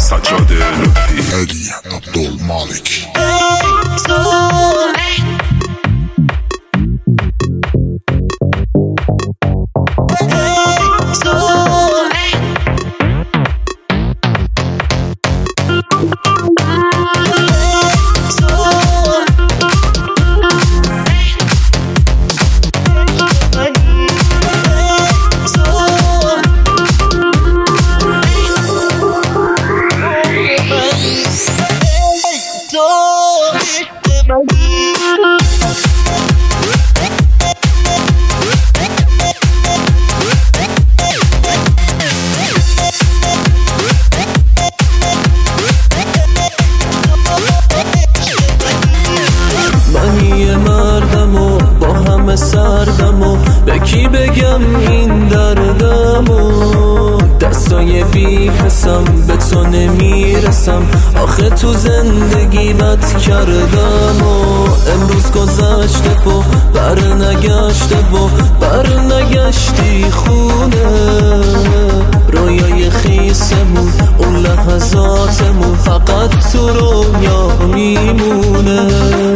سجاد لطفی ادی عبدالمالک. سردم و به کی بگم این دردمو، دستای بی حسم به تو نمیرسم، آخه تو زندگی بد کردم و امروز گذشته و برنگشتی خونه، رویای خیسمون اون لحظاتمون فقط تو رویا میمونه.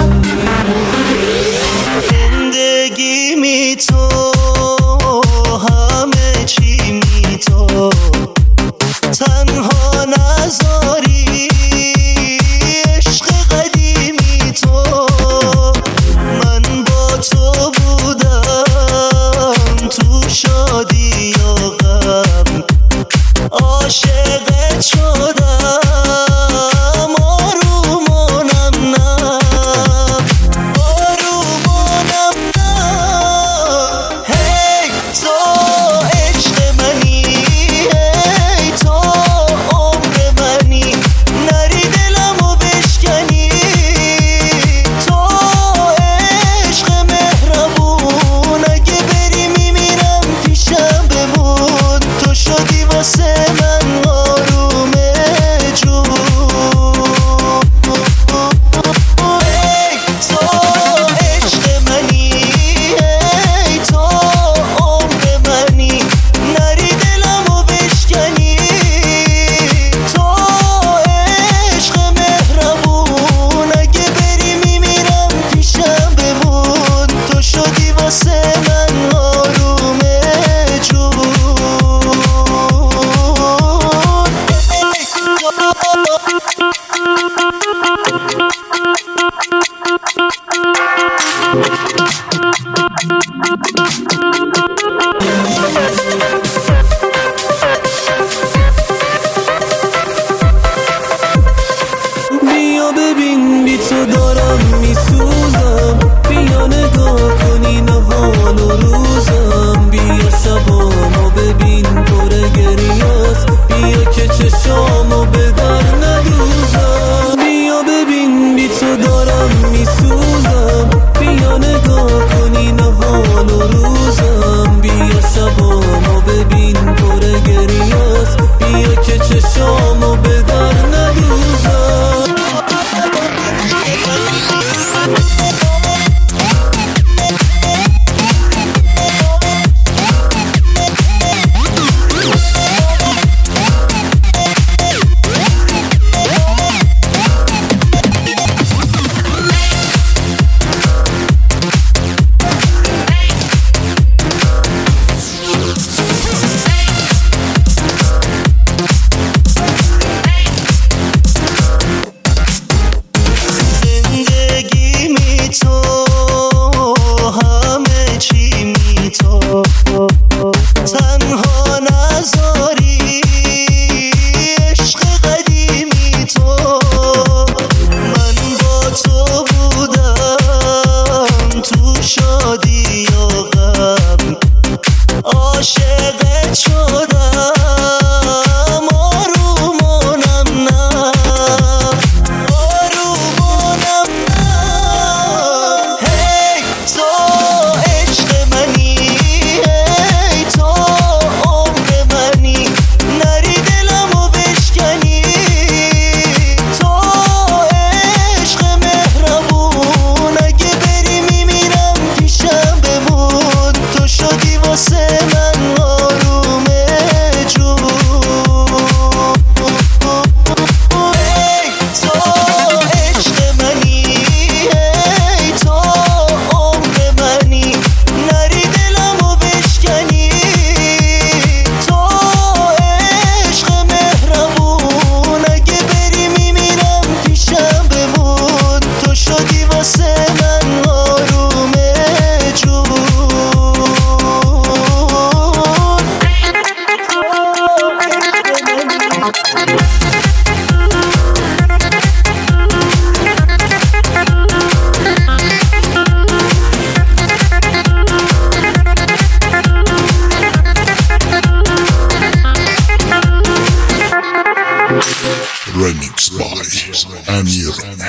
زندگی می تو همه چی می تو، تنها نذاری عشق قدیمی تو، من با تو بودم تو شادی و غم، عاشقت شدم بیا ببین بی تو دارم میسوزم، بیا نگاه کنی نهان و روزم، بیا شبامو ببین پر گریاست، بیا که چشامو به در ندوزم، بیا ببین بی تو دارم میسوزم، بیا نگاه کنی نهان و روزم، بیا شبامو ببین پر گریاست، بیا که چشامو به در ندوزم.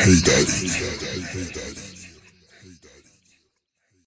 هیدری.